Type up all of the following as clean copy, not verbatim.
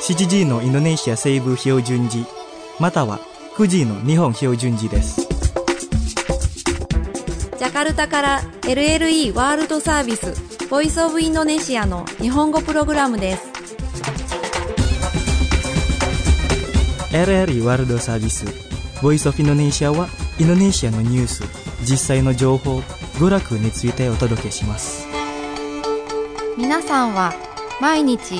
7時のインドネシア西部標準時または9時の日本標準時です。 ジャカルタから LLE ワールドサービスボイスオブインドネシアの日本語プログラムです。 LLE ワールドサービスボイスオブインドネシアはインドネシアのニュース、実際の情報、娯楽についてお届けします。 皆さんは毎日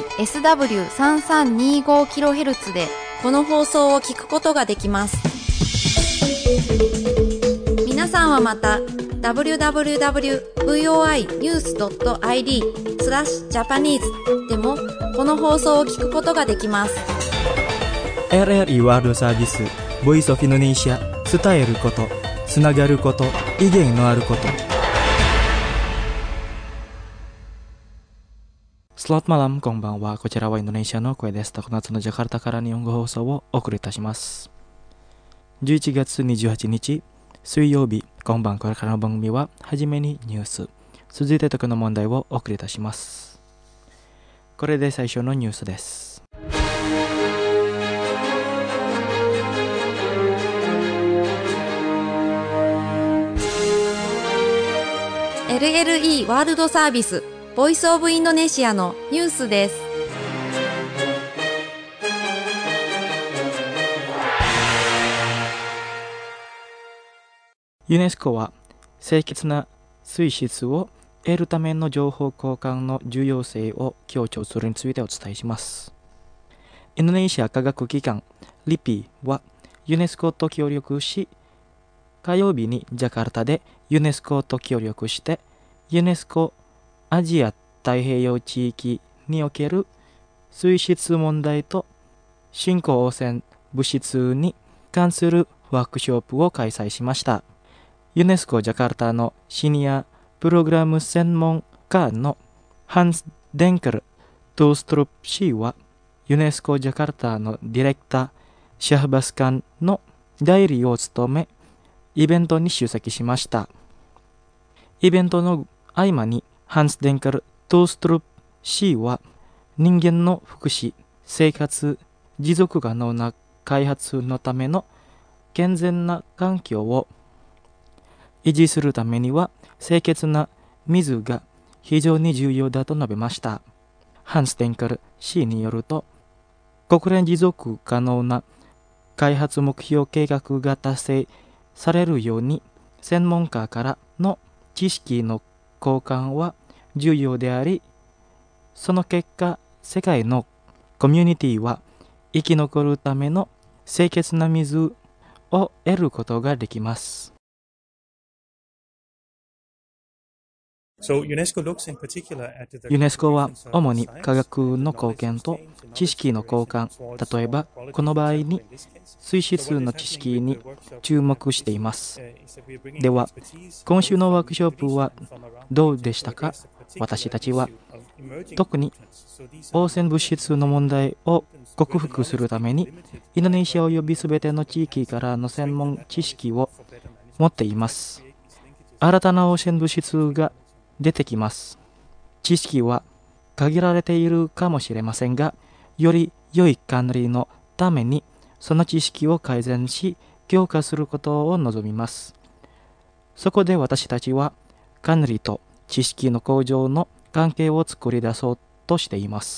SW3325kHz でこの放送を聞くことができます。皆さんはまた www.voinews.id/Japanese でもこの放送を聞くことができます。 LLE ワールドサービスボイスオブインドネシア、伝えること、つながること、意見のあること。Selamat malam, konbanwa. こちらはインドネシアの声です。常夏のジャカルタから日本語放送をお送りいたします。11月28日水曜日、今晩これからの番組ははじめにニュース、続いて時の問題をお送りいたします。これで最初のニュースです。 LLE ワールドサービスボイスオブインドネシアのニュースです。 ユネスコは清潔な水質を得るための情報交換の重要性を強調するについてお伝えします。インドネシア科学機関リピはユネスコと協力し、火曜日にジャカルタでユネスコと協力してユネスコアジア太平洋地域における水質問題と新興汚染物質に関するワークショップを開催しました。ユネスコジャカルタのシニアプログラム専門家のハンス・デンケル・トーストロップ氏はユネスコジャカルタのディレクターシャハバスカンの代理を務め、イベントに出席しました。イベントの合間にハンス・デンケル・トーストロップ氏は人間の福祉、生活、持続可能な開発のための健全な環境を維持するためには清潔な水が非常に重要だと述べました。ハンス・デンケル氏によると、国連持続可能な開発目標計画が達成されるように専門家からの知識の交換は重要であり、その結果世界のコミュニティは生き残るための清潔な水を得ることができます。ユネスコは主に科学の貢献と知識の交換、例えばこの場合に水質の知識に注目しています。では、今週のワークショップはどうでしたか？私たちは特に汚染物質の問題を克服するためにインドネシア及びすべての地域からの専門知識を持っています。新たな汚染物質が出てきます。知識は限られているかもしれませんが、より良い管理のためにその知識を改善し強化することを望みます。そこで私たちは管理と知識の向上の関係を作り出そうとしています。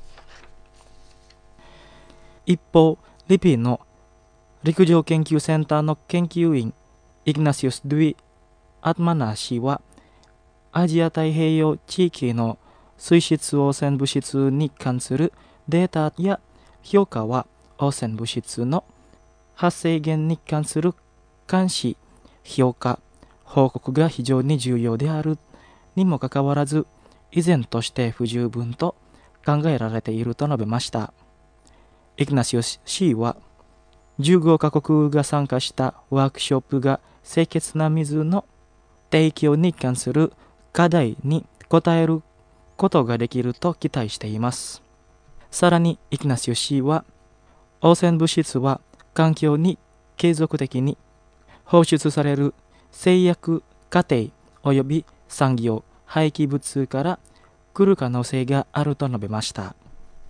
一方、リピの陸上研究センターの研究員イグナシウス・ドゥイ・アトマナ氏は、アジア太平洋地域の水質汚染物質に関するデータや評価は汚染物質の発生源に関する監視、評価、報告が非常に重要であるにもかかわらず、依然として不十分と考えられていると述べました。イグナシウス氏は、15カ国が参加したワークショップが清潔な水の提供に関する課題に応えることができると期待しています。さらに、イグナシウス氏は、汚染物質は環境に継続的に放出される製薬過程及び産業廃棄物から来る可能性があると述べました。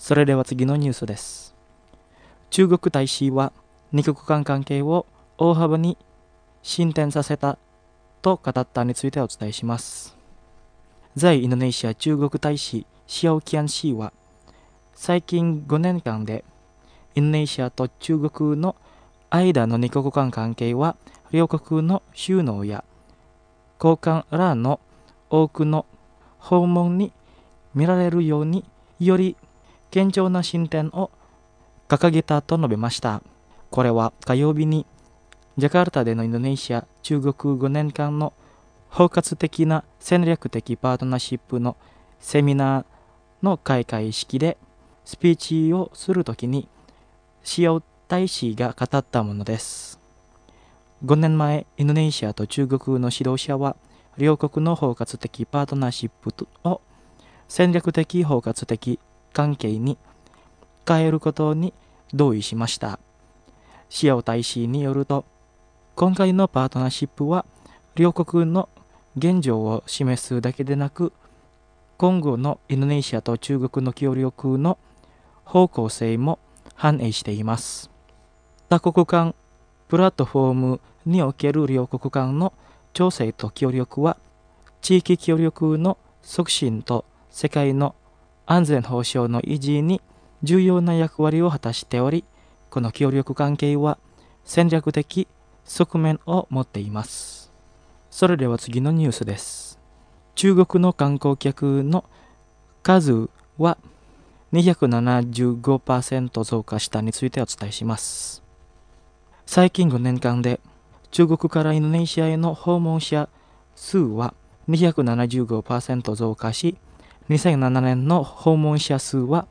それでは次のニュースです。中国大使は二国間関係を大幅に進展させたと語ったについてお伝えします。在インドネシア中国大使シャオキャン氏は最近5年間でインドネシアと中国の間の二国間関係は両国の首脳や高官らの多くの訪問に見られるようにより堅調な進展を掲げたと述べました。これは火曜日にジャカルタでのインドネシア中国5年間の包括的な戦略的パートナーシップのセミナーの開会式でスピーチをするときにシャオ大使が語ったものです。5年前、インドネシアと中国の指導者は両国の包括的パートナーシップを戦略的包括的関係に変えることに同意しました。シャオ大使によると、今回のパートナーシップは両国の現状を示すだけでなく、今後のインドネシアと中国の協力の方向性も反映しています。多国間プラットフォームにおける両国間の調整と協力は、地域協力の促進と世界の安全保障の維持に重要な役割を果たしており、この協力関係は戦略的側面を持っています。それでは次のニュースです。中国の観光客の数は275% 増加したについてお伝えします。最近5年間で中国からインドネシアへの訪問者数は275% 増加し、2007年の訪問者数は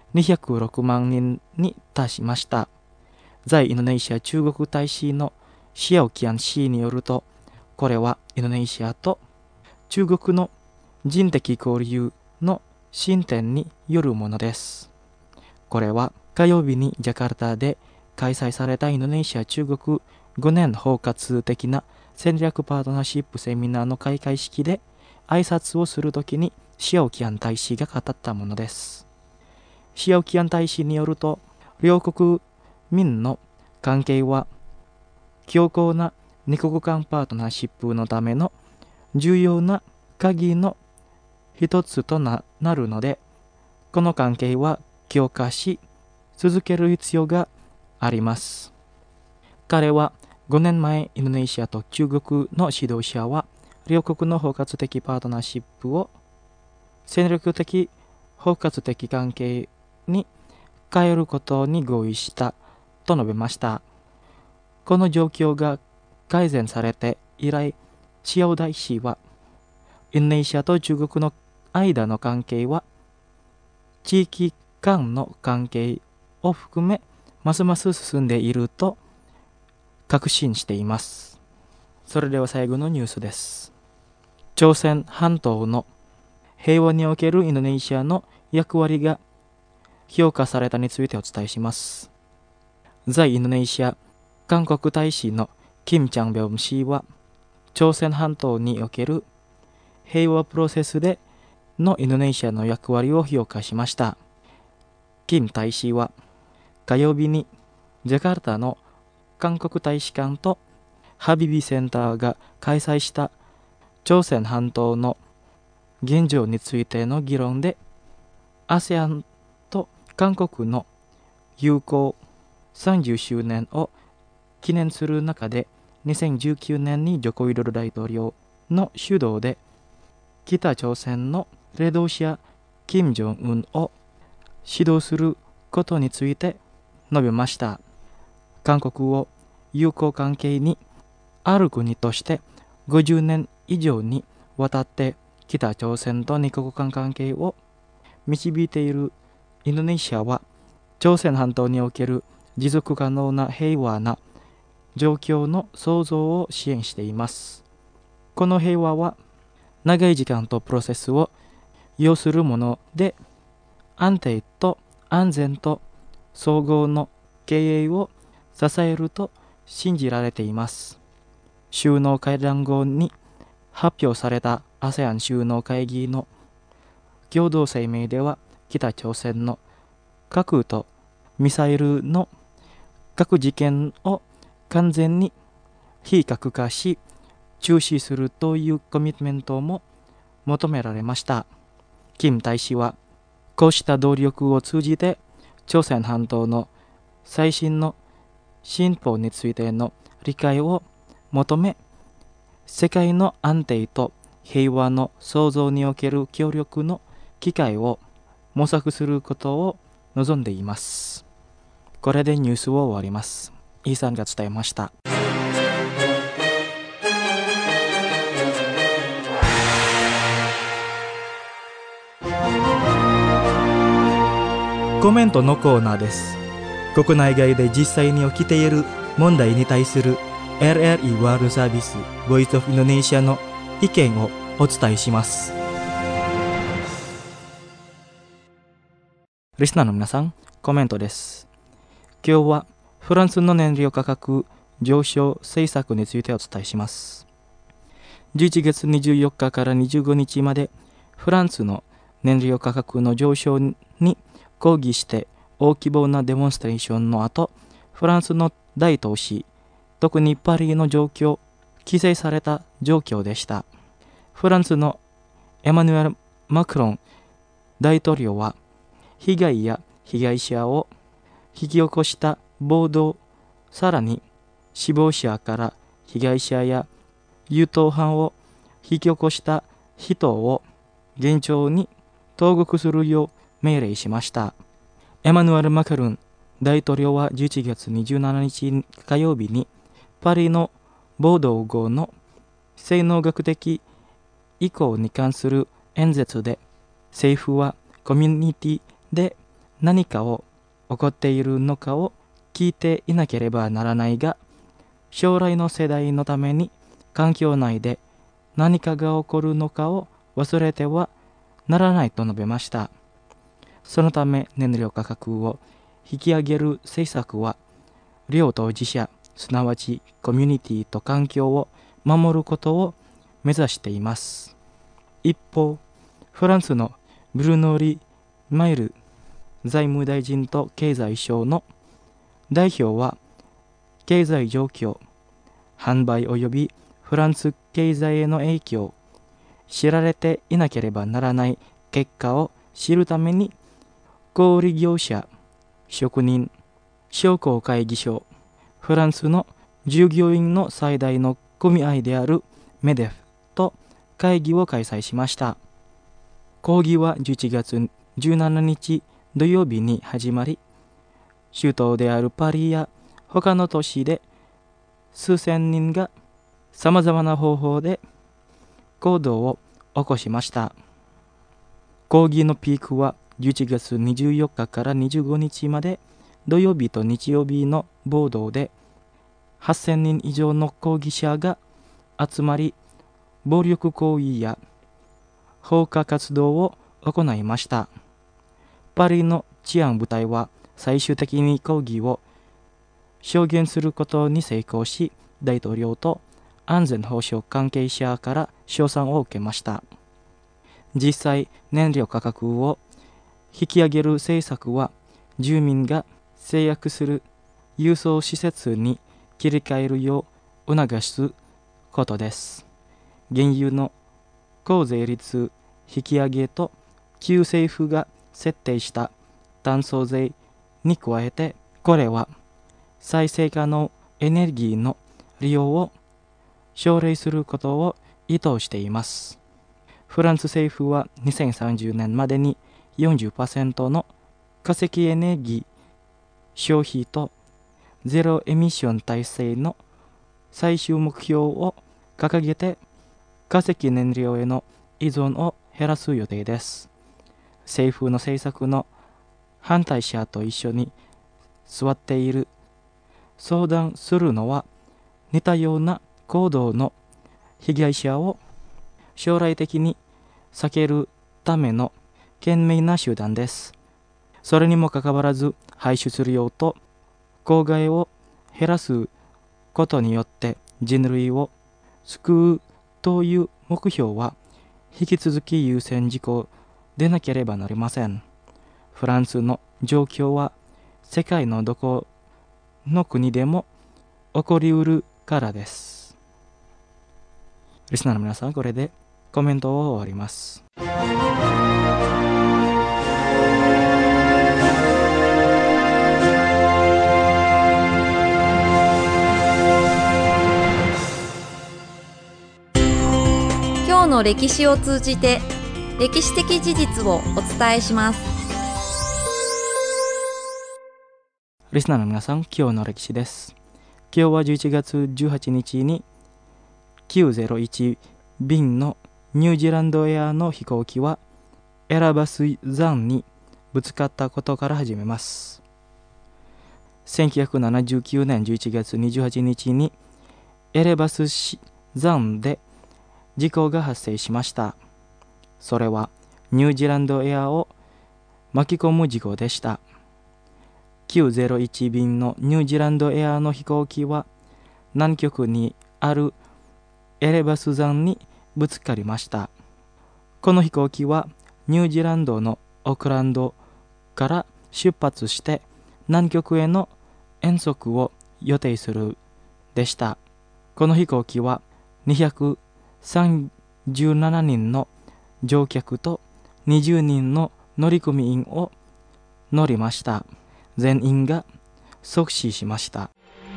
206万人に達しました。在インドネシア中国大使のシャオキャン氏によると、これはインドネシアと中国の人的交流の進展によるものです。これは火曜日にジャカルタで開催されたインドネシア中国5年包括的な戦略パートナーシップセミナーの開会式で挨拶をするときにシャオキャン大使が語ったものです。シャオキャン大使によると、両国民の関係は強固な二国間パートナーシップのための重要な鍵の一つと なるので、この関係は強化し続ける必要があります。彼は5年前、インドネシアと中国の指導者は両国の包括的パートナーシップを戦略的包括的関係に変えることに合意したと述べました。この状況が改善されて以来、シャオ大使はインドネシアと中国の間の関係は地域間の関係を含めますます進んでいると確信しています。それでは最後のニュースです。朝鮮半島の平和におけるインドネシアの役割が評価されたについてお伝えします。在インドネシア韓国大使のキム・チャンビョン氏は、朝鮮半島における平和プロセスでのインドネシアの役割を評価しました。キム大使は火曜日にジャカルタの韓国大使館とハビビセンターが開催した朝鮮半島の現状についての議論で、ASEAN と韓国の友好30周年を記念する中で、2019年にジョコウィドル大統領の主導で北朝鮮の領導者キム・ジョンウンを指導することについて述べました。韓国を友好関係にある国として50年以上にわたって北朝鮮と二国間関係を導いているインドネシアは、朝鮮半島における持続可能な平和な状況の創造を支援しています。この平和は長い時間とプロセスを要するもので、安定と安全と総合の経営を支えると信じられています。首脳会談後に発表された ASEAN 首脳会議の共同声明では、北朝鮮の核とミサイルの核実験を完全に非核化し中止するというコミットメントも求められました。金大使はこうした努力を通じて朝鮮半島の最新の進歩についての理解を求め、世界の安定と平和の創造における協力の機会を模索することを望んでいます。これでニュースを終わります。イーさんが伝えました。コメントのコーナーです。国内外で実際に起きている問題に対する RRI ワールドサービス Voice of Indonesia の意見をお伝えします。リスナーの皆さん、コメントです。今日はフランスの燃料価格上昇政策についてお伝えします。11月24日から25日までフランスの燃料価格の上昇に抗議して大規模なデモンストレーションの後、フランスの大都市、特にパリの状況、規制された状況でした。フランスのエマニュエル・マクロン大統領は、被害や被害者を引き起こした暴動、さらに死亡者から被害者や優等犯を引き起こした人を厳重に投獄するよう命令しました。エマニュエル・マクロン大統領は11月27日火曜日にパリの暴動後の性能学的意向に関する演説で、政府はコミュニティで何かを起こっているのかを聞いていなければならないが、将来の世代のために環境内で何かが起こるのかを忘れてはならないと述べました。そのため燃料価格を引き上げる政策は、両当事者、すなわちコミュニティと環境を守ることを目指しています。一方、フランスのブルノリ・マイル財務大臣と経済省の代表は、経済状況、販売及びフランス経済への影響、知られていなければならない結果を知るために、小売業者、職人、商工会議所、フランスの従業員の最大の組合であるメデフと会議を開催しました。講義は11月17日土曜日に始まり、首都であるパリや他の都市で数千人がさまざまな方法で行動を起こしました。講義のピークは11月24日から25日まで土曜日と日曜日の暴動で8000人以上の抗議者が集まり、暴力行為や放火活動を行いました。パリの治安部隊は最終的に抗議を証言することに成功し、大統領と安全保障関係者から称賛を受けました。実際、燃料価格を引き上げる政策は、住民が制約する輸送施設に切り替えるよう促すことです。原油の高税率引き上げと旧政府が設定した炭素税に加えて、これは再生可能エネルギーの利用を奨励することを意図しています。フランス政府は2030年までに40% の化石エネルギー消費とゼロエミッション体制の最終目標を掲げて、化石燃料への依存を減らす予定です。政府の政策の反対者と一緒に座っている、相談するのは似たような行動の被害者を将来的に避けるための賢明な手段です。それにもかかわらず、排出量と公害を減らすことによって人類を救うという目標は引き続き優先事項でなければなりません。フランスの状況は世界のどこの国でも起こりうるからです。リスナーの皆さん、これでコメントを終わります。 今日の歴史を通じて歴史的事実をお伝えします。 リスナーの皆さん、今日の歴史です。今日は11月18日に901便のニュージーランドエアの飛行機はエラバス山にぶつかったことから始めます。1979年11月28日にエレバス山で事故が発生しました。それはニュージーランドエアを巻き込む事故でした。901便のニュージーランドエアの飛行機は南極にあるエレバス山にぶつかりました。この飛行機はニュージーランドのオークランドから出発して南極への遠足を予定するでした。この飛行機は237人の乗客と20人の乗組員を乗りました。全員が即死しました。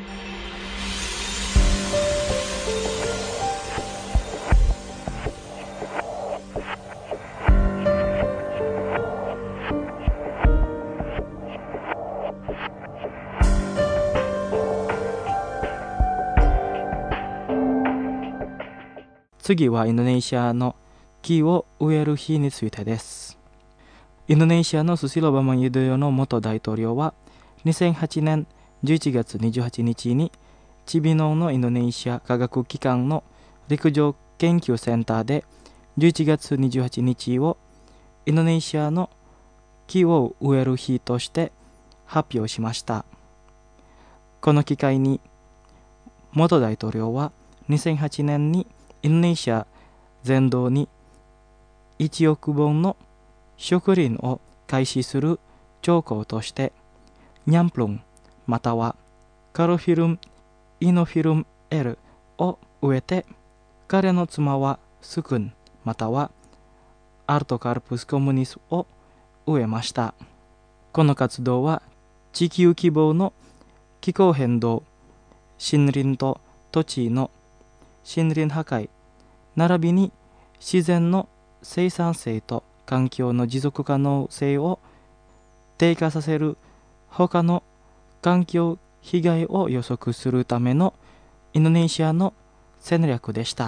次はインドネシアの木を植える日についてです。インドネシアのスシロー・バマン・ユドヨの元大統領は2008年11月28日にチビノーのインドネシア科学機関の陸上研究センターで11月28日をインドネシアの木を植える日として発表しました。この機会に元大統領は2008年にインドネシア全土に1億本の植林を開始する兆候としてニャンプルンまたはカルフィルム・イノフィルム L を植えて、彼の妻はスクンまたはアルトカルプスコムニスを植えました。この活動は地球規模の気候変動、森林と土地の森林破壊並びに自然の生産性と環境の持続可能性を低下させる他の環境被害を予測するためのインドネシアの戦略でした。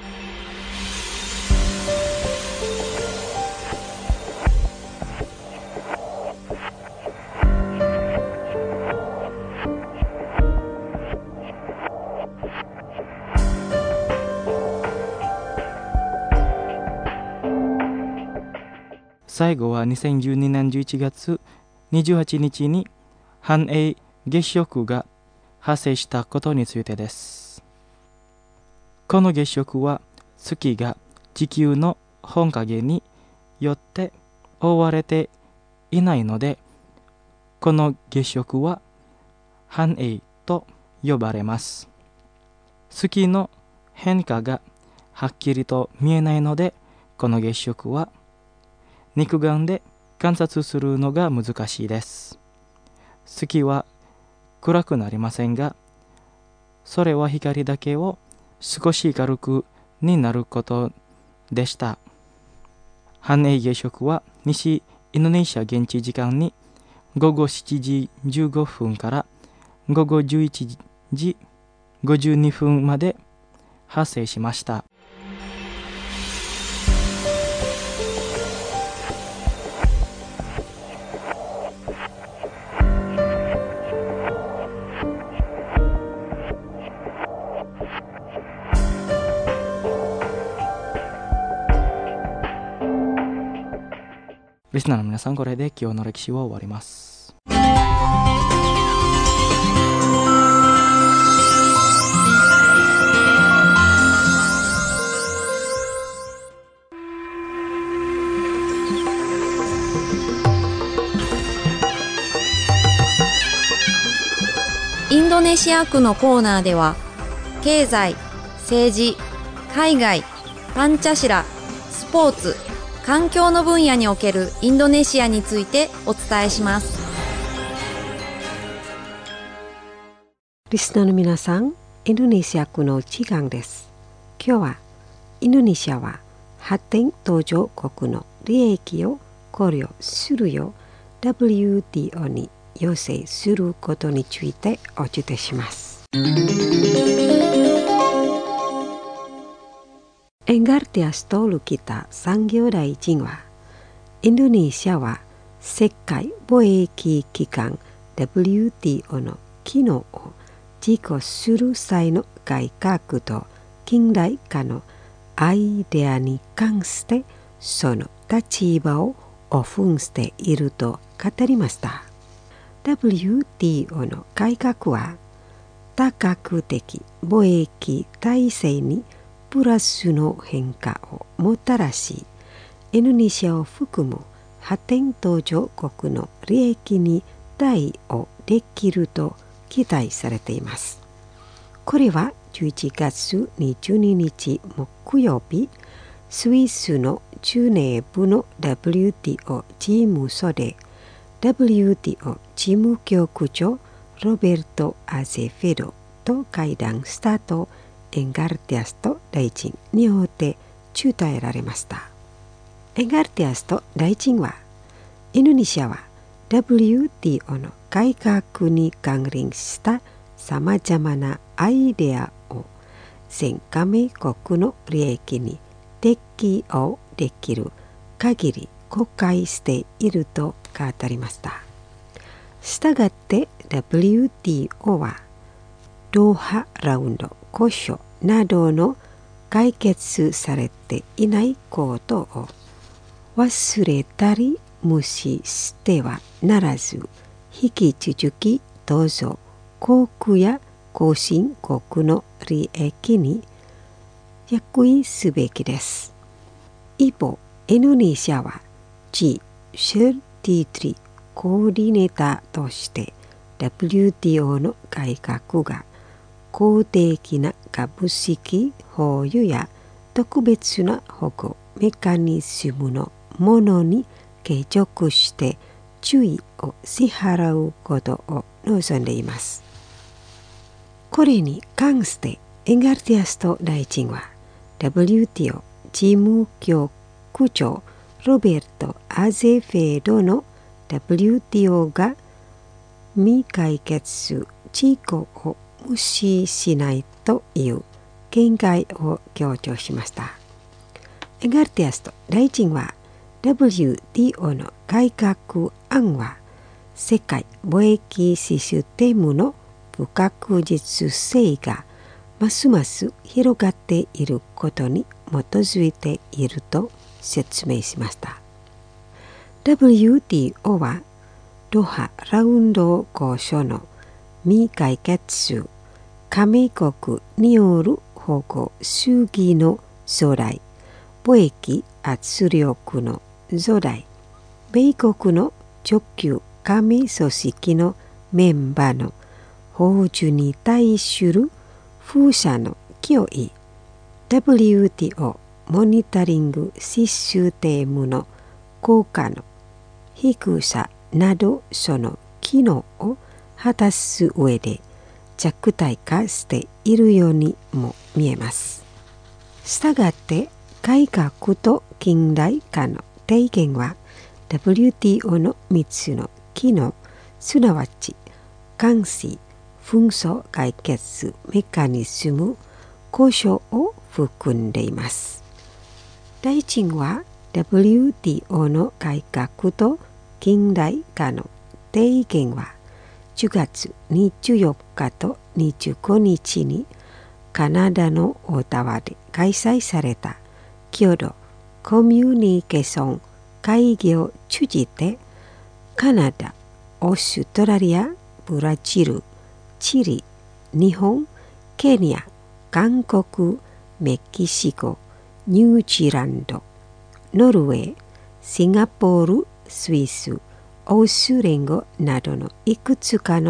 最後は2012年11月28日に繁栄月食が発生したことについてです。この月食は月が地球の本影によって覆われていないので、この月食は繁栄と呼ばれます。月の変化がはっきりと見えないので、この月食は肉眼で観察するのが難しいです。月は暗くなりませんが、それは光だけを少し軽くになることでした。繁栄月食は西インドネシア現地時間に午後7時15分から午後11時52分まで発生しました。リスナーの皆さん、これで今日の歴史は終わります。 インドネシア区のコーナーでは、経済、政治、海外、パンチャシラ、スポーツ、環境の分野におけるインドネシアについてお伝えします。 リスナーの皆さん、インドネシア区の時間です。今日はインドネシアは発展途上国の利益を考慮するよう WTO に要請することについてお伝えします。エンガルティアスとルキタ産業大臣は、インドネシアは世界貿易機関 WTO の機能を実行する際の改革と近代化のアイデアに関してその立場をオフンしていると語りました。WTO の改革は多角的貿易体制にプラスの変化をもたらし、インドネシアを含む発展途上国の利益に対応できると期待されています。これは11月22日木曜日、スイスのジュネーブの WTO 事務所で WTO 事務局長ロベルト・アゼフェドと会談したとエンガルティアスト大臣によって伝えられました。エンガルティアスト大臣は、インドネシアは WTO の改革に関連したさまざまなアイデアを全加盟国の利益に適用できる限り公開していると語りました。したがって WTO はドーハラウンド交渉などの解決されていないことを忘れたり無視してはならず、引き続きどうぞ航空や後進国の利益に役員すべきです。一方、インドネシアは G33 コーディネーターとして WTO の改革が公的な株式保有や特別な保護メカニズムのものに継続して注意を支払うことを望んでいます。これに関してエンガルティアスト大臣は WTO 事務局長ロベルト・アゼフェドの WTO が未解決事項を無視しないという見解を強調しました。エンガルティアスト大臣は WTO の改革案は世界貿易システムの不確実性がますます広がっていることに基づいていると説明しました。WTO はドーハラウンド交渉の未解決加盟国による保護主義の増大、貿易圧力の増大、米国の直級加盟組織のメンバーの報酬に対する風車の脅威、WTO モニタリングシステムの効果の低さなど、その機能を果たす上で弱体化しているようにも見えます。したがって改革と近代化の提言は WTO の3つの機能、すなわち監視、紛争解決メカニズム、交渉を含んでいます。大臣は WTO の改革と近代化の提言は10月24日と25日にカナダのオタワで開催された共同コミュニケーション会議を通じてカナダ、オーストラリア、ブラジル、チリ、日本、ケニア、韓国、メキシコ、ニュージーランド、ノルウェー、シンガポール、スイス、欧州連合などのいくつかの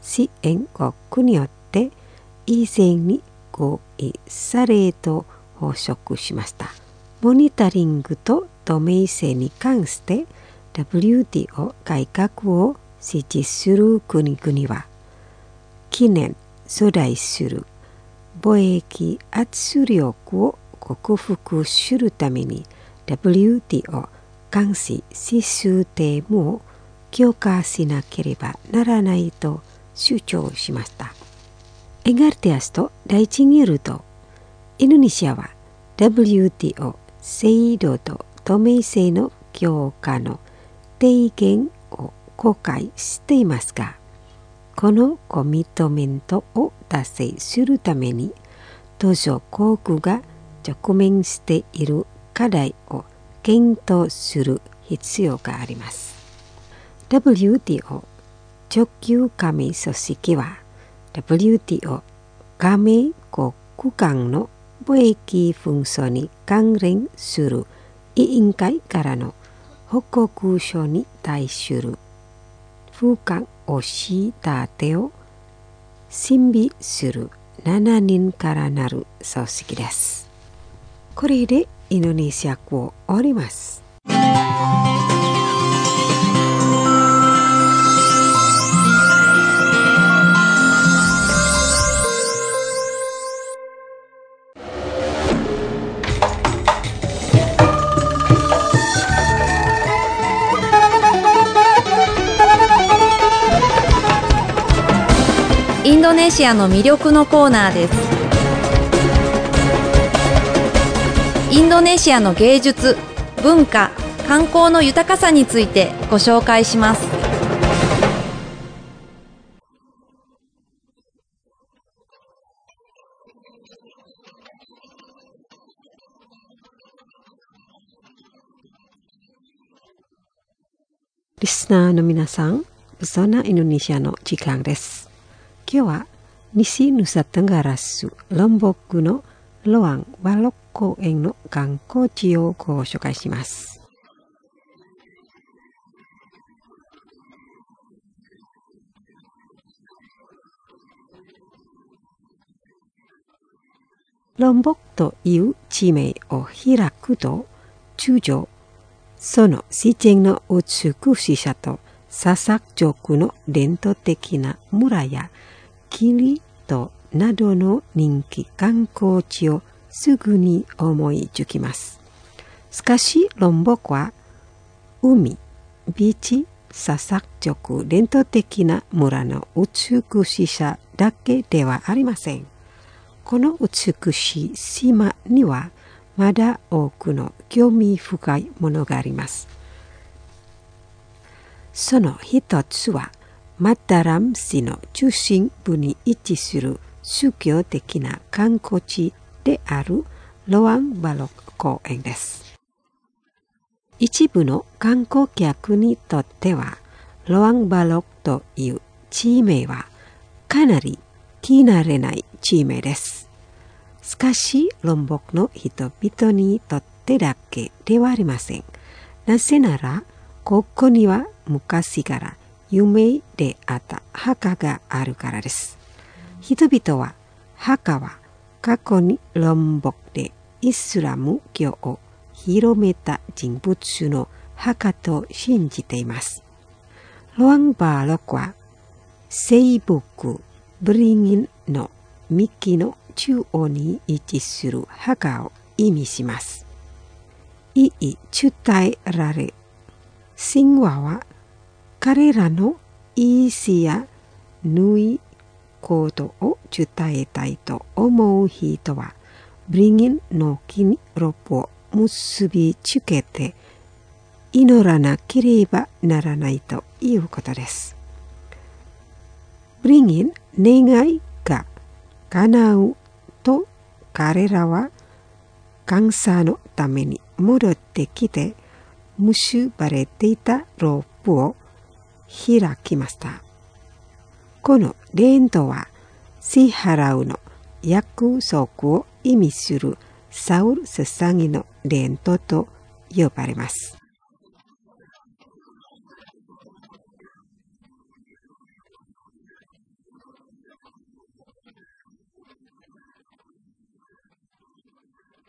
支援国によって以前に合意されと報告しました。モニタリングと透明性に関して WTO 改革を支持する国々は近年粗大する貿易圧力を克服するために WTO 監視システムを強化しなければならないと主張しました。エガルティアスと大地によると、インドネシアは WTO 制度と透明性の強化の提言を公開していますが、このコミットメントを達成するために途上国が直面している課題を検討する必要があります。WTO 直級加盟組織は WTO 加盟国間の貿易紛争に関連する委員会からの報告書に対する不可押し立てを審議する7人からなる組織です。これでインドネシア語を終わります。 インドネシアの魅力のコーナーです。インドネシアの芸術、文化、観光の豊かさについてご紹介します。 リスナーの皆さん、Pesona Indonesiaの時間です。今日は西ヌサテンガラスロンボックのロアンバロッ公園の観光地をご紹介します。ロンボックという地名を開くと、通常その自然の美しさとササク族の伝統的な村やキリトなどの人気観光地をすぐに思いつきます。しかしロンボックは海、ビーチ、ササク族伝統的な村の美しさだけではありません。この美しい島にはまだ多くの興味深いものがあります。その一つはマタラム市の中心部に位置する宗教的な観光地であるロアンバロック公園です。一部の観光客にとってはロアンバロックという地名はかなり聞き慣れない地名です。しかしロンボックの人々にとってだけではありません。なぜならここには昔から有名であった墓があるからです。人々は墓は過去にロンボックでイスラム教を広めた人物の墓と信じています。ロアンバーロックは聖木ブリンギンの幹の中央に位置する墓を意味します。言い伝えられ、神話は彼らの意志や縫いことを伝えたいと思う人はブリンギンの木にロープを結びつけて祈らなければならないということです。ブリンギン願いが叶うと彼らは感謝のために戻ってきて結ばれていたロープを開きました。この伝統は支払うの約束を意味するサウル捧げの伝統と呼ばれます。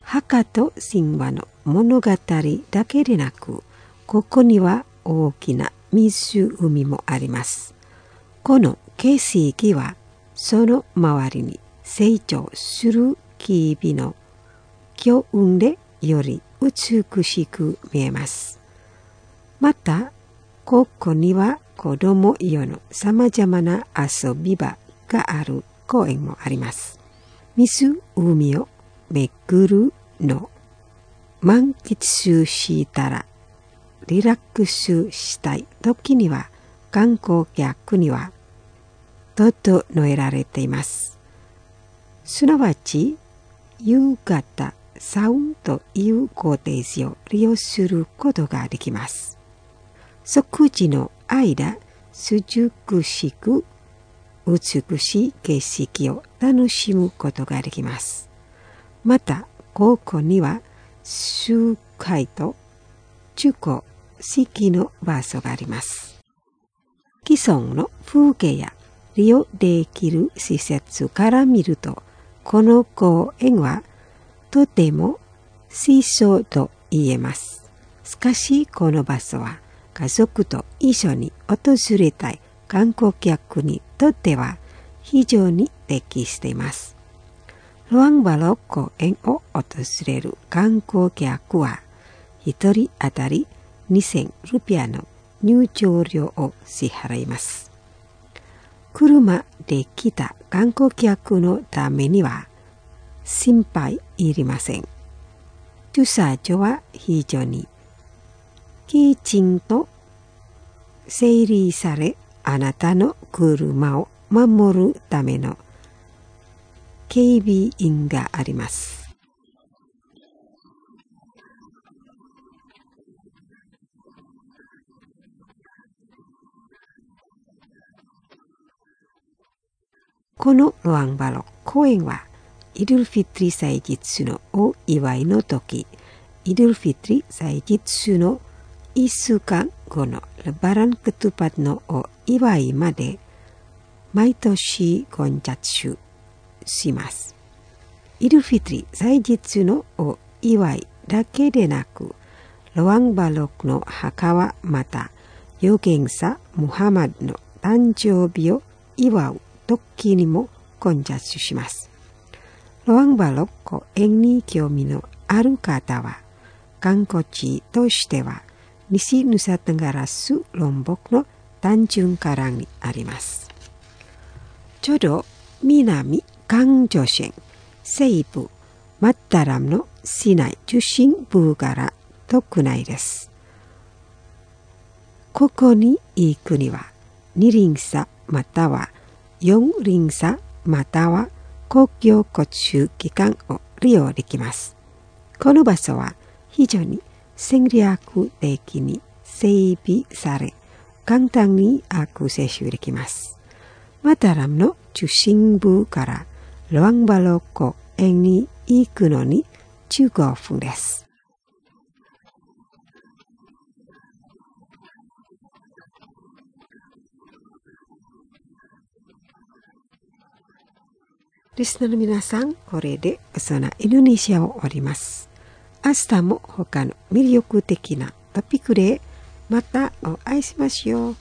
墓と神話の物語だけでなく、ここには大きな湖もあります。この景色はその周りに成長する木々の強運でより美しく見えます。また、ここには子供用のさまざまな遊び場がある公園もあります。湖を巡るの満喫したらリラックスしたい時には観光客には整えられています。すなわち夕方サウンというコテージを利用することができます。食事の間、涼しく美しい景色を楽しむことができます。また、ここには集会と中古式の場所があります。既存の風景や利用できる施設から見ると、この公園はとても小さと言えます。しかし、この場所は家族と一緒に訪れたい観光客にとっては非常に適しています。ロワンバロ公園を訪れる観光客は、一人当たり2000ルピアの入場料を支払います。車で来た観光客のためには心配いりません。駐車場は非常にきちんと整理され、あなたの車を守るための警備員があります。このロワンバロ公園はイドゥルフィトリ祭日のお祝いの時、イドゥルフィトリ祭日の1週間後のレバランクトゥパッのお祝いまで毎年混雑します。イドゥルフィトリ祭日のお祝いだけでなく、ロワンバロの墓はまた預言者ムハマドの誕生日を祝う時にも混雑します。ロワンバロ公園に興味のある方は、観光地としては西ヌサテンガラスロンボクの単純からにあります。ちょうど南カンジョシェン西部マッタラムの市内中心部から遠ないです。ここに行くには二輪車または四輪車または公共交通機関を利用できます。この場所は非常に戦略的に整備され、簡単にアクセスできます。マタラムの中心部からロワンバロ公園に行くのに15分です。リスナーの皆さん、これでそのインドネシアを終わります。明日も他の魅力的なトピックでまたお会いしましょう。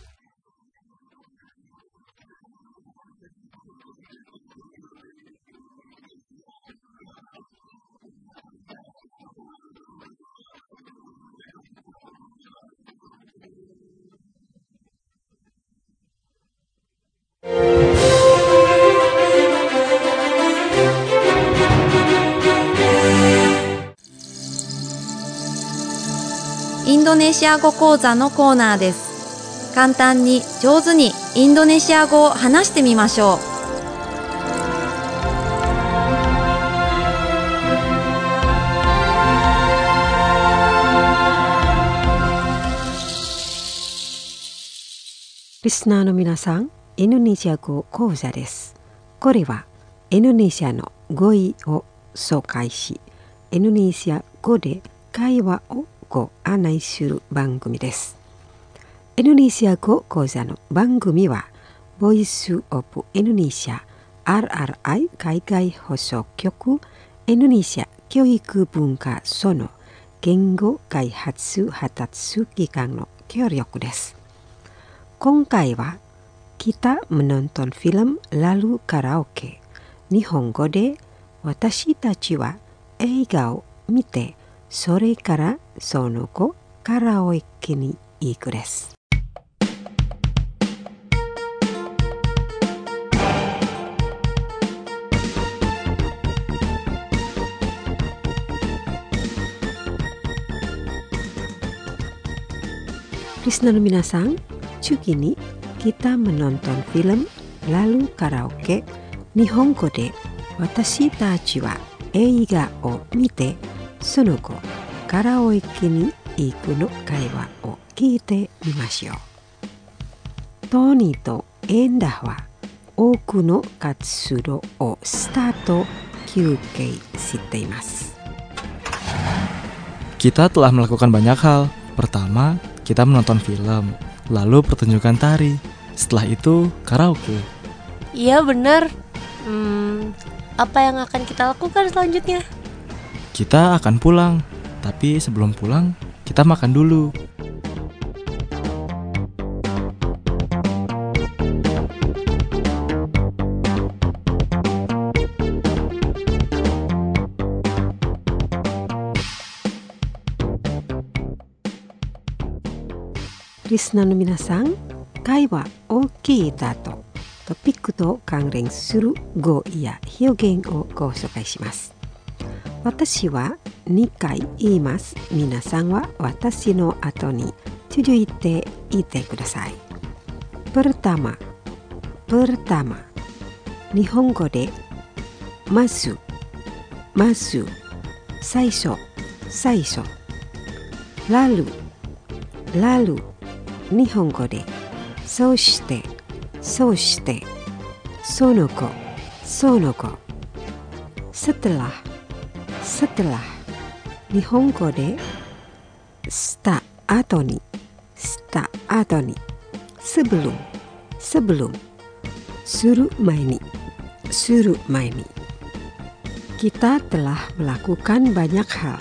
インドネシア語講座のコーナーです。簡単に上手にインドネシア語を話してみましょう。 リスナーの皆さん、インドネシア語講座です。これはインドネシアの語彙を紹介し、インドネシア語で会話をご案内する番組です。インドネシア語講座の番組は、ボイスオブインドネシア RRI 海外放送局インドネシア教育文化その言語開発発達機関の協力です。今回はkita menonton film lalu karaoke。日本語で私たちは映画を見て、それからその後カラオケに行くです。Listenerの皆さん、次にkita menonton film lalu karaoke。日本語で私たちは映画を見て、その後カラオケに行くの会話を聞いてみましょう。トニーとエンダは多くの活動をスタート休憩しています。 Kita telah melakukan banyak hal. Pertama, kita menonton film, lalu pertunjukan tari. Setelah itu, karaoke. Iya benar. Apa yang akan kita lakukan selanjutnya? Kita akan pulang, tapi sebelum pulang, kita makan dulu. Listenerの皆さん、会話を聞いた後、トピックと関連する語や表現をご紹介します。私は2回言います。皆さんは私の後に続いて言ってください。pertama、日本語でまず、最初、lalu、日本語でそして、その後、setelah、日本語でした後に、sebelum、する前に。Kita telah melakukan banyak hal。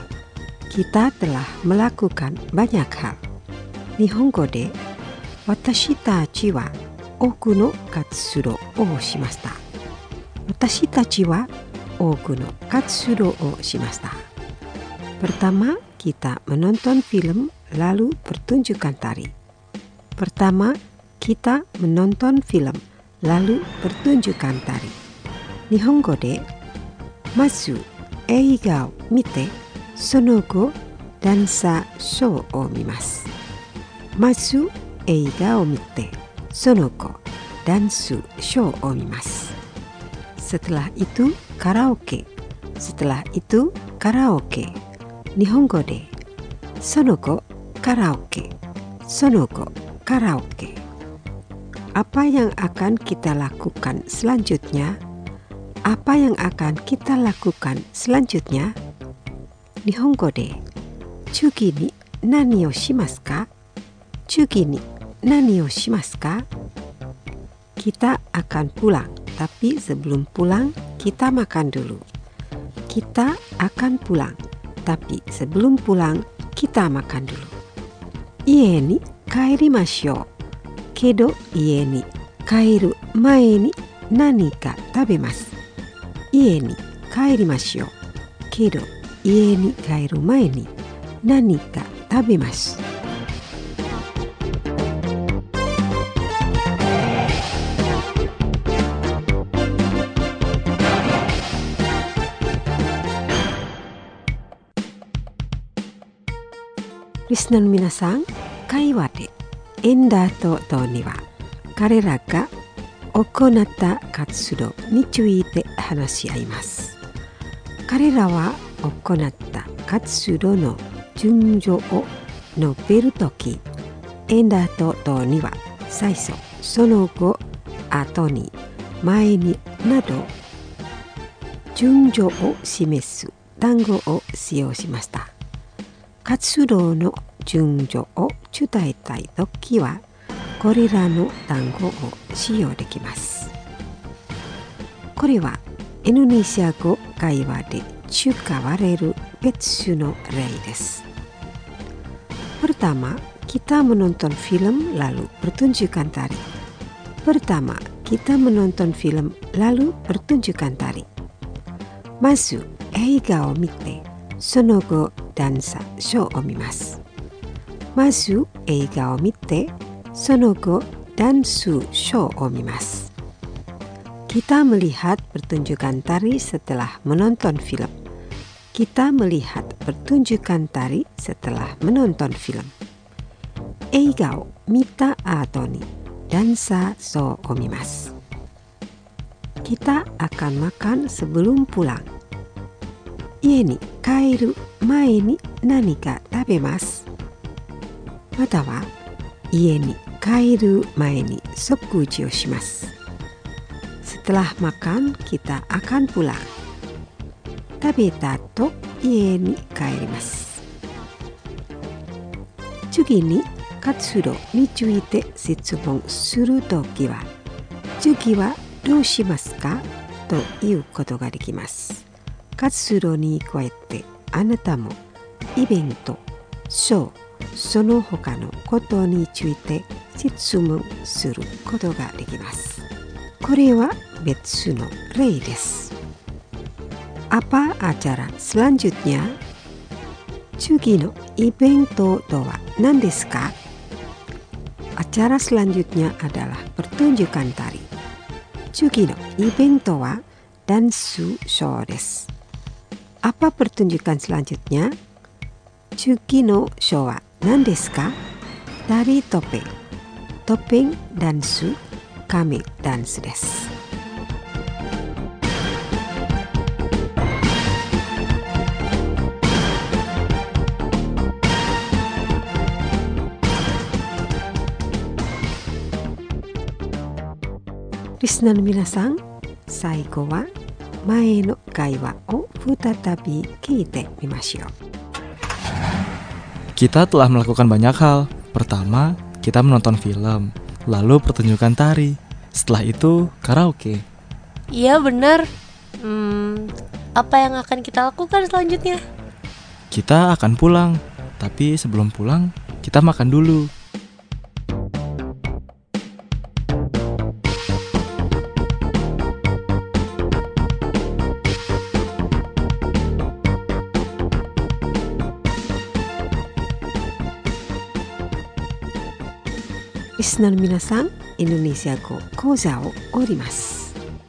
日本語で私たちは多くの活動をしました。Pertama, kita menonton film lalu pertunjukan tari. 日本語でまず映画を見て、その後ダンサーショーを見ます。まず映画を見て、その後ダンスショーを見ます。Setelah itu karaoke。日本語でその後カラオケ。Apa yang akan kita lakukan selanjutnya? 日本語で次に何をしますか？ Kita akan pulang, tapi sebelum pulang kita makan dulu. Kita akan pulang, tapi sebelum pulang kita makan dulu. 家に帰りましょう。けど家に帰る前に何か食べます。家に帰りましょう。けど家に帰る前に何か食べます。リスナーの皆さん、会話でエンダーとトニーは彼らが行った活動について話し合います。彼らは行った活動の順序を述べるとき、エンダーとトニーは最初、その後、後に、前になど順序を示す単語を使用しました。活動の順序を伝えたいときは、これらの単語を使用できます。これはインドネシア語会話で Ichuka wareru betsu no rei desu. Pertama, kita menonton film lalu pertunjukan tari. Pertama, kita menonton film lalu pertunjukan tari. Mazu, eiga o mite, sonogo dansa show o mimasu. Mazu, eiga o mite, sonogo dansu show o mimasu. Kita melihat pertunjukan tari setelah menonton film. Kita melihat pertunjukan tari setelah menonton film. Eiga o mita ato ni dansa so omimasu. Kita akan makan sebelum pulang. Ie ni kaeru mae ni nani ka tabemasu. Mata wa ie ni kaeru mae ni sokuji o shimasu. Setelah makan, kita akan pulang. Tabeta to ie ni kaerimasu. Tsugi ni katsuro ni tsuite setsumon suru toki wa, tsugi wa dou shimasu ka? To iu koto ga dekimasu. Katsuro ni koete, anata mo ibento, shou, sono hoka no koto ni tsuite setsumon suru koto ga dekimasu. Kore wa betsu no rei desu. Apa acara selanjutnya? Tsugi no ibento to wa nan desu ka? Acara selanjutnya adalah pertunjukan tari. Tsugi no ibento wa dansu show desu. Apa pertunjukan selanjutnya? Tsugi no show wa nan desu ka? Tari topeng. Topeng dansu, kame dansu desu. Listenerの皆さん、最後は前の会話を再び聞いてみましょう。 Kita telah melakukan banyak hal. Pertama, kita menonton film, lalu pertunjukan tari. Setelah itu, karaoke. Iya benar. Apa yang akan kita lakukan selanjutnya? Kita akan pulang, tapi sebelum pulang, kita makan dulu. Listener の皆さん、インドネシア語講座を終わります。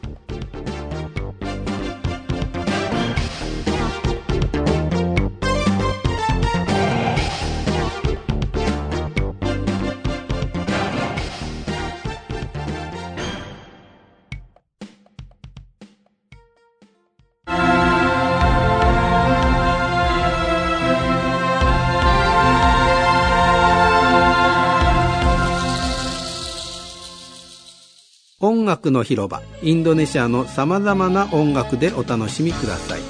音楽の広場、インドネシアのさまざまな音楽でお楽しみください。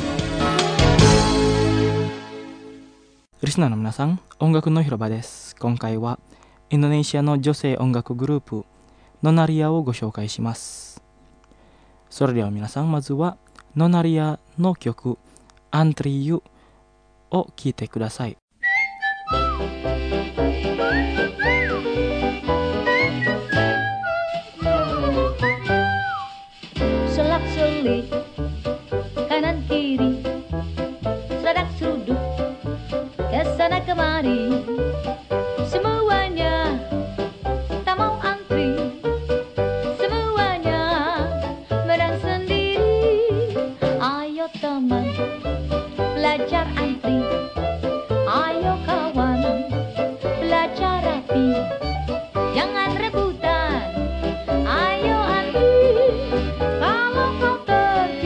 Listenerの皆さん、音楽の広場です。今回はインドネシアの女性音楽グループノナリアをご紹介します。それでは皆さん、まずはノナリアの曲アントリユを聴いてください。 Selak-selik kanan kiri, seradak sudut kesana kemari, semuanya tak mau antri, semuanya menang sendiri. Ayo teman belajar antri, ayo kawan belajar rapi, jangan rebutan, ayo antri. Kalau kau terjun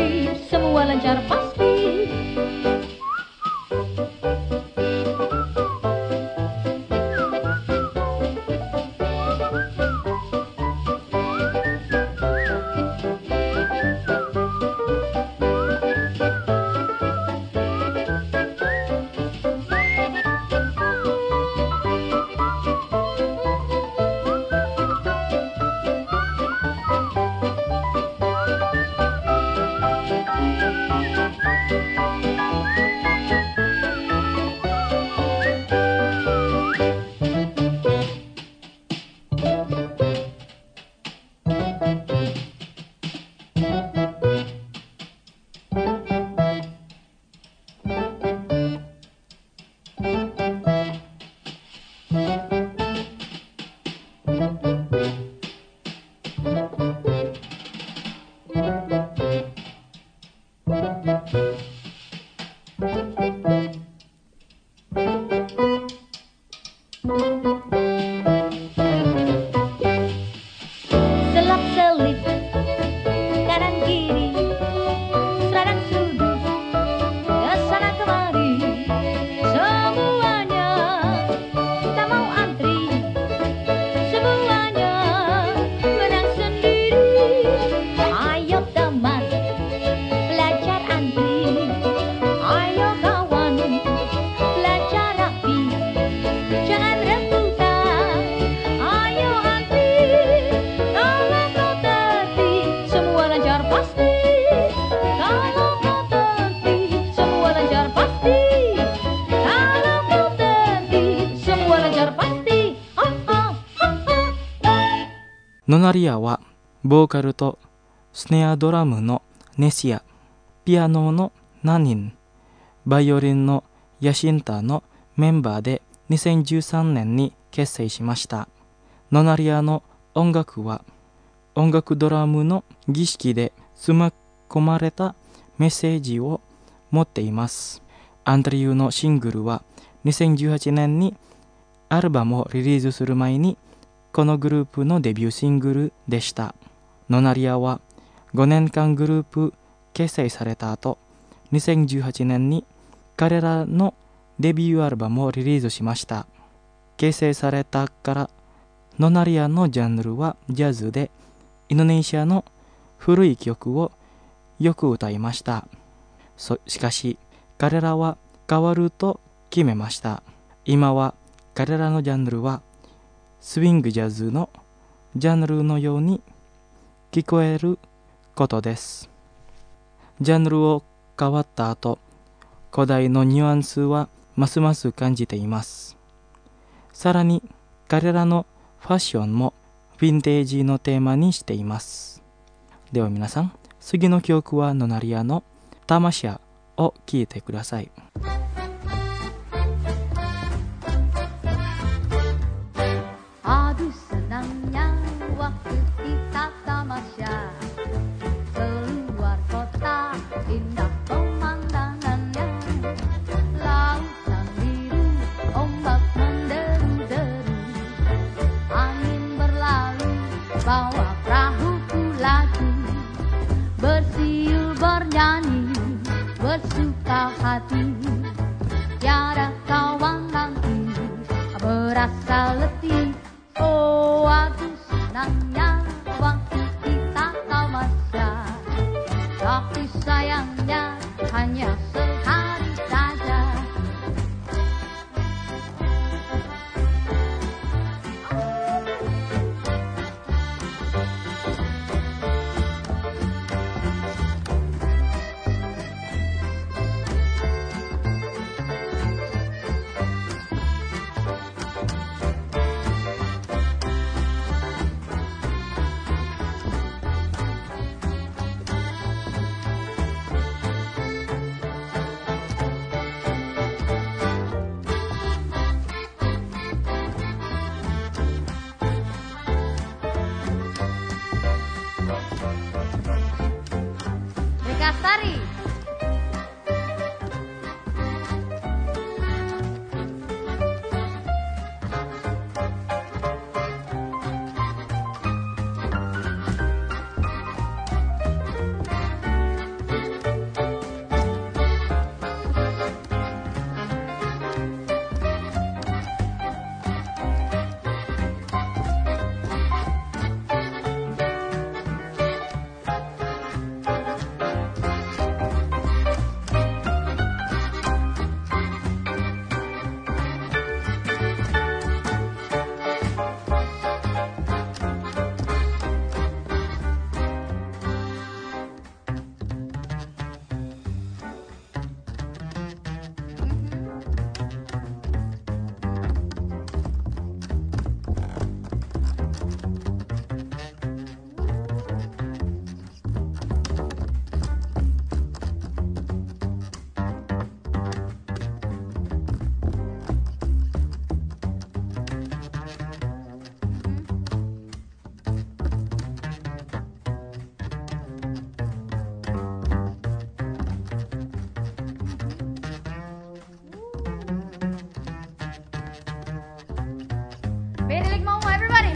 ノナリアはボーカルとスネアドラムのネシア、ピアノのナニン、バイオリンのヤシンタのメンバーで2013年に結成しました。ノナリアの音楽は音楽ドラムの儀式で詰め込まれたメッセージを持っています。アンドリューのシングルは2018年にアルバムをリリースする前にこのグループのデビューシングルでした。ノナリアは5年間グループ結成された後、2018年に彼らのデビューアルバムをリリースしました。結成されたからノナリアのジャンルはジャズで、インドネシアの古い曲をよく歌いました。しかし彼らは変わると決めました。今は彼らのジャンルはスイングジャズのジャンルのように聞こえることです。ジャンルを変わった後、古代のニュアンスはますます感じています。さらに彼らのファッションもヴィンテージのテーマにしています。では皆さん、次の曲はノナリアのタマシャを聴いてください。 Aduh senangnya waktu kita tamasya keluar kota, indah pemandangannya, lautan biru, ombak menderu-deru, angin berlalu, bawa perahuku laju, bersiul bernyanyi, bersuka hati, tiada kawan nanti berasa letih. Oh, aduh senangnya waktu kita tamasya, tapi sayangnya hanya sehari saja. Bekastari. Berilik mau everybody.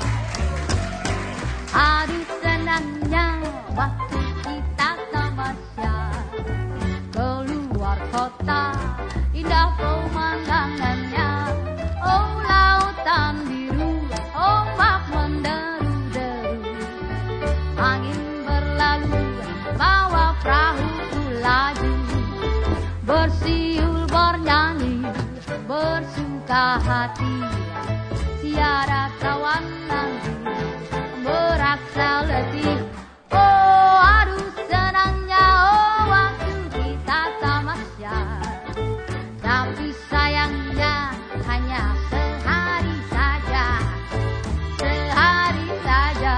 Aduh senangnya waktu kita tamasya keluar kota, indah pemandangannya. Oh lautan biru, ombak menderu-deru, angin berlalu, bawa perahuku laju, bersiul bernyanyi, bersuka hati, tiada kawan nanti merasa letih. Oh aduh senangnya oh waktu kita tamasya, tapi sayangnya hanya sehari saja, sehari saja.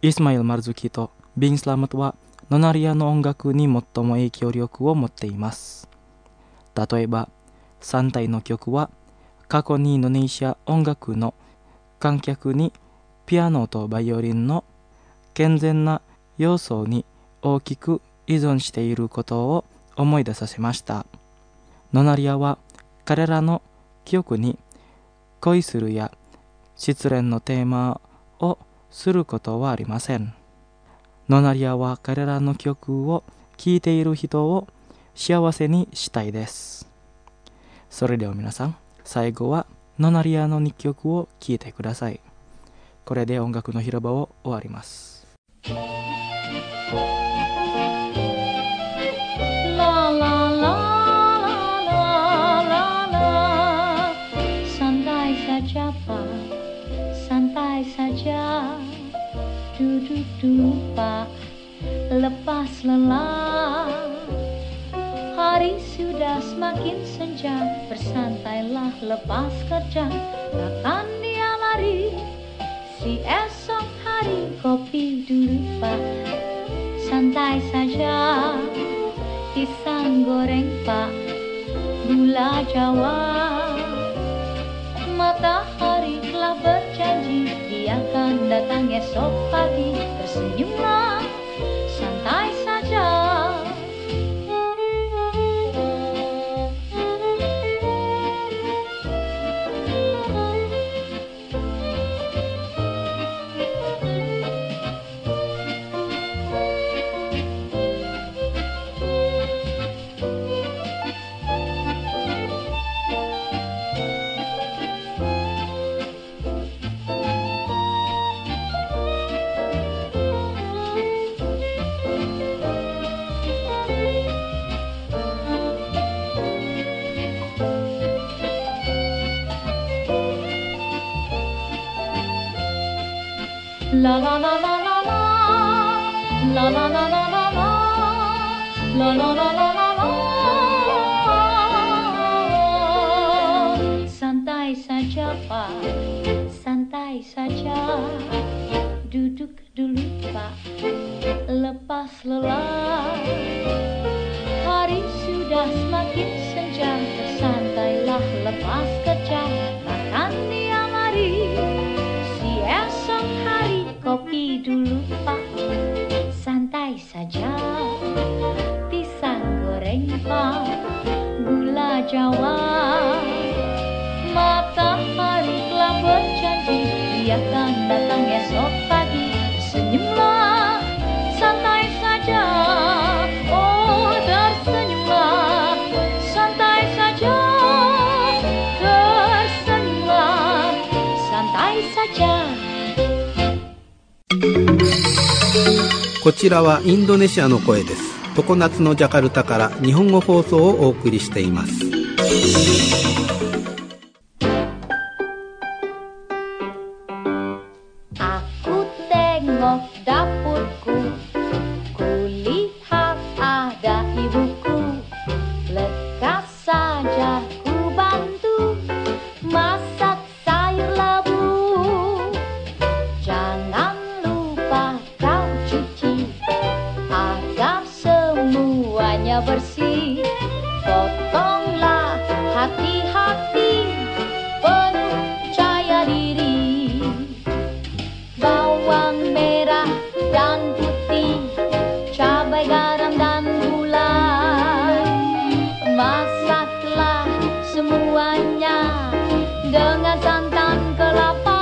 イスマイル・マルズキとビンスラムトはノナリアの音楽に最も影響力を持っています。例えば3体の曲は過去にインドネシア音楽の観客にピアノとバイオリンの健全な要素に大きく依存していることを思い出させました。ノナリアは彼らの曲に恋するや失恋のテーマをすることはありません。ノナリアは彼らの曲を聴いている人を幸せにしたいです。それでは皆さん、最後はノナリアの2曲を聴いてください。これで音楽の広場を終わります。 La la la la la la, santai saja Pak, santai saja, duduk Pak, lepas lelah. Hari sudah semakin senja, bersantailah lepas kerja, takkan dia lari. Si esok hari kopi dulu Pak, santai saja. Pisang goreng Pak, gula Jawa. Matahari telah berjanji, dia akan datang esok pagi. Tersenyumlah, santai saja. La la la la la la, la la la la la la, la la la la la la. Santai saja Pak, santai saja. Duduk dulu Pak, lepas lelah. Hari sudah semakin senja, bersantailah lepas kerja, takkan dia lari. Si esok hari kopi dulu Pak, santai saja. Pisang goreng Pak, gula Jawa. Matahari telah berjanji, dia akan datang esok pagi. Tersenyumlah, santai saja. Oh, tersenyumlah, santai saja. Tersenyumlah, santai saja. こちらはインドネシアの声です。常夏のジャカルタから日本語放送をお送りしています。 Aku tengok dapurku, kulihat ada ibuku. Lekas saja ku bantu masak sayur labu. Jangan lupa kau cuci agar semuanya bersih. Potonglah hati-hati, penuh percaya diri. Bawang merah dan putih, cabai, garam dan gula. Masaklah semuanya dengan santan kelapa.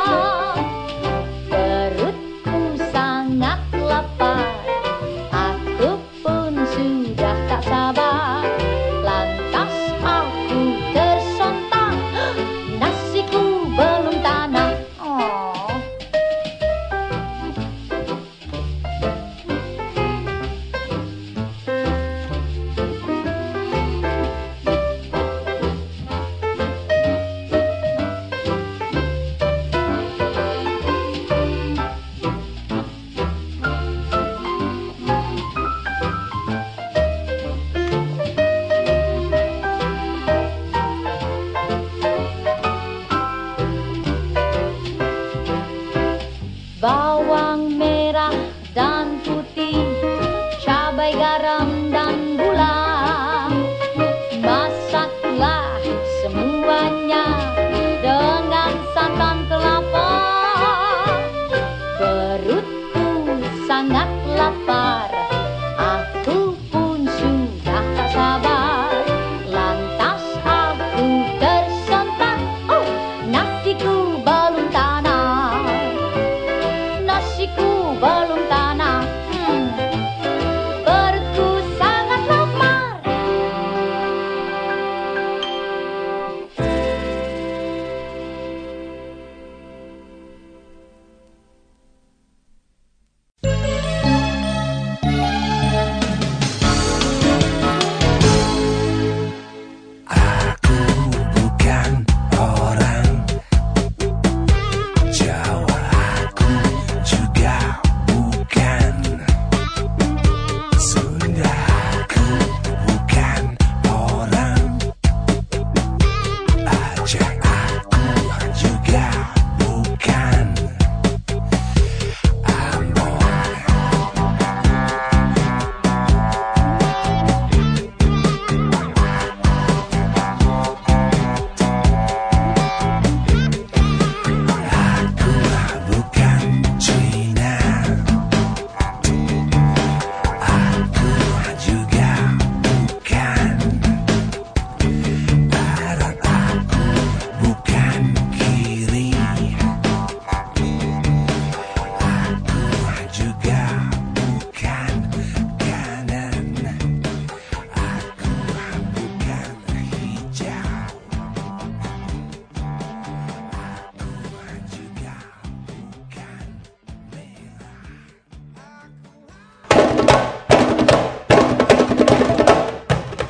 Perutku sangat lapar, aku pun sudah tak sabar. Lantas aku tersontak, nasiku belum tanak. Oh.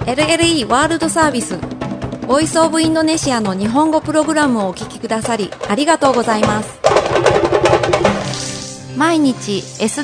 LLE ワールドサービスボイスオブインドネシアの日本語プログラムをお聞きくださりありがとうございます。毎日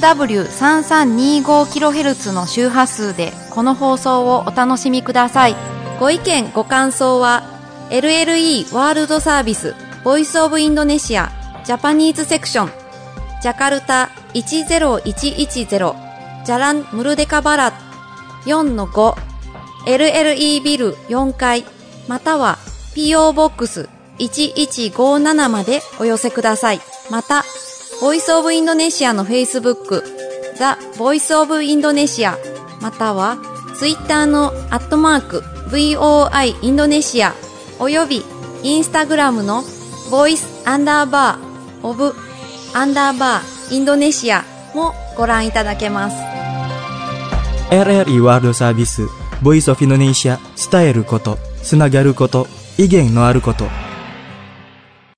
SW3325kHz の周波数でこの放送をお楽しみください。ご意見ご感想は LLE ワールドサービスボイスオブインドネシアジャパニーズセクションジャカルタ10110ジャランムルデカバラ 4-5 LLE ビル4階または PO ボックス1157までお寄せください。またボイスオブインドネシアの Facebook ザ・ボイスオブインドネシアまたは Twitter の@VOI インドネシアおよびインスタグラムの Voice_of_ インドネシアもご覧いただけます。 LLE ワールドサービスボイスオフインドネシア伝えることつながること威厳のあること